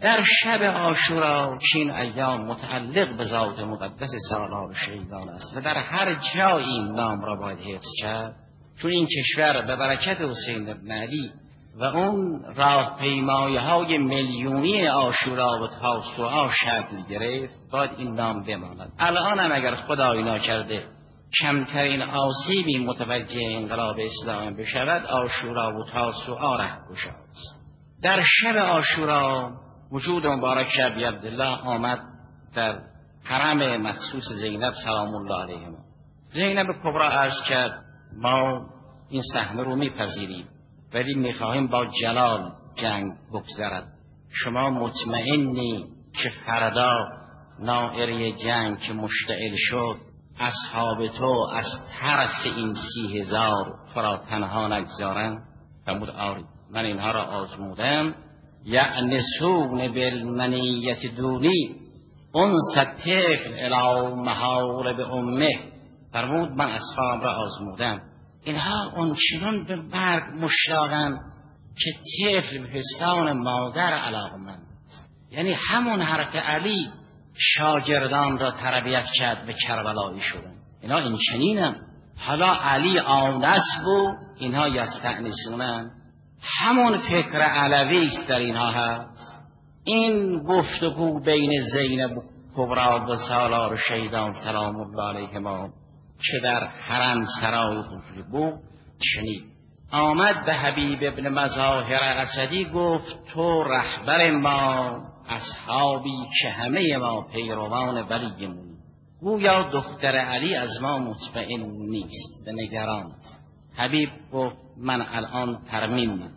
در شب عاشورا که این ایام متعلق به ذات مقدس سالار شهیدان است و در هر جای این نام را باید حفظ کرد، چون این کشور به برکت حسین بن علی و اون راهپیمایی‌های میلیونی عاشورا و تاسوعا شکل گرفت، باید این نام بماند. الان هم اگر خدای ناکرده کمترین آسیبی متوجه انقلاب اسلام بشود، عاشورا و تاسوعا رهگشاست. در شب عاشورا وجود مبارک شب عبدالله آمد در حرم مخصوص زینب سلام الله علیها. زینب کبرا عرض کرد ما این صحنه رو میپذیریم ولی میخواهیم با جلال جنگ بگذرد. شما مطمئنی که فردا نائره جنگ که مشتعل شد اصحاب تو از ترس این 30,000 فرا تنها نگذارن؟ فرمود آری، من اینها را آزمودم. یعنسون بالمنیت دونی انس الطفل الی محارب امه. فرمود من اصحاب را آزمودم، اینها اونچنان به مرگ مشتاقن که طفل به پستان مادر علاقمند. یعنی همون حرف علی شاگردان را تربیت کرد به کربلایی شدن. اینها این چنینن. حالا علی آنس بود، اینها یستأنسونن. همون فکر علوی است در اینها هست. این گفتگو بین زینب کبرا و سالار شهیدان سلام الله علیهما که در حرم سرای حضور بود چنین. آمد به حبیب ابن مظاهر اسدی گفت تو رهبر ما، اصحابی که همه ما پیروان ولیمون. گویا دختر علی از ما مطمئن نیست، به نگران است. حبیب گفت من الان ترمیم میکنم.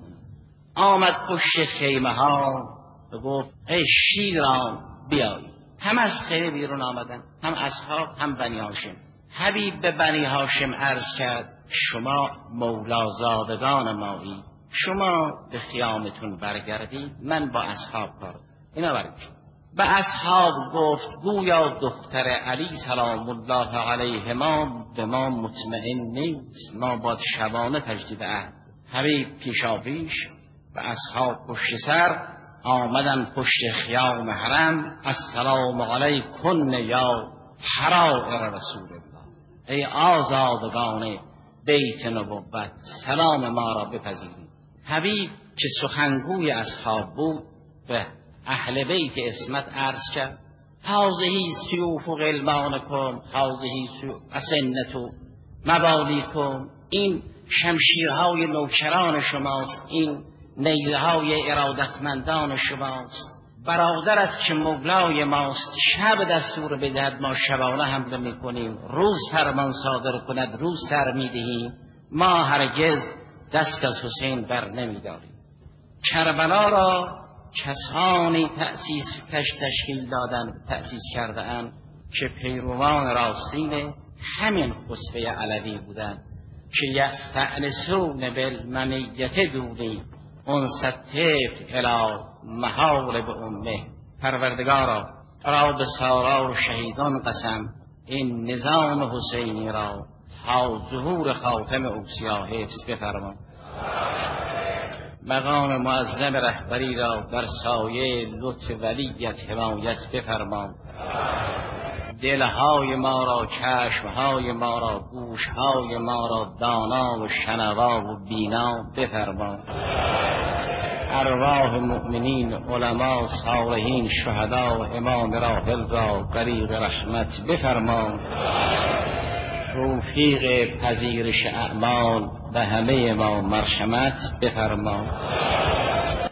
آمد پشت خیمه ها و گفت ای شیران بیایید. هم از خیمه بیرون آمدن، هم اصحاب هم بنی هاشم. حبیب به بنی هاشم عرض کرد شما مولازادگان مایی، شما به خیامتون برگردید، من با اصحاب کار. اینا برگرد. به اصحاب گفت گویا دختر علی سلام الله علیهما به ما مطمئن نیست، ما باید شبانه تجدید عهد. حبیب پیشاپیش و اصحاب پشت سر آمدن پشت خیام حرم. السلام علیکن یا حرائر رسول الله، ای آزادگان بیت نبوت، سلام ما را بپذیرید. حبیب که سخنگوی اصحاب بود به اهل بیت اسمت عرض کرد هذه سیوف غلمانکم، هذه اسنة موالیکم، این شمشیرهای نوکران شماست، این نیزه های ارادتمندان شماست. برادرت که مولای ماست شب دستور بدهد ما شبانه حمله میکنیم، روز فرمان صادر کند روز سر میدهیم، ما هرگز دست از حسین بر نمیداریم. کربلا را کسانی تشکیل دادن، تأسیس کرده اند که پیروان راستین همین خسبه علوی بودند که یستأنسون بالمنیت دونی انس الطفل الی محارب امه. پروردگارا را به سالار شهیدان قسم، این نظام حسینی را تا ظهور خاتم اوصیا حفظ بفرما. مقام معظم رهبری را در سایه لطف ولیت حمایت بفرما. دلهای ما را، چشمهای ما را، گوشهای ما را دانا و شنوا و بینا بفرما. ارواح مؤمنین، علما، صالحین، شهدا و امام راحل را غریق رحمت بفرما. توفیق پذیرش اعمال به همه ما مرحمت بفرما.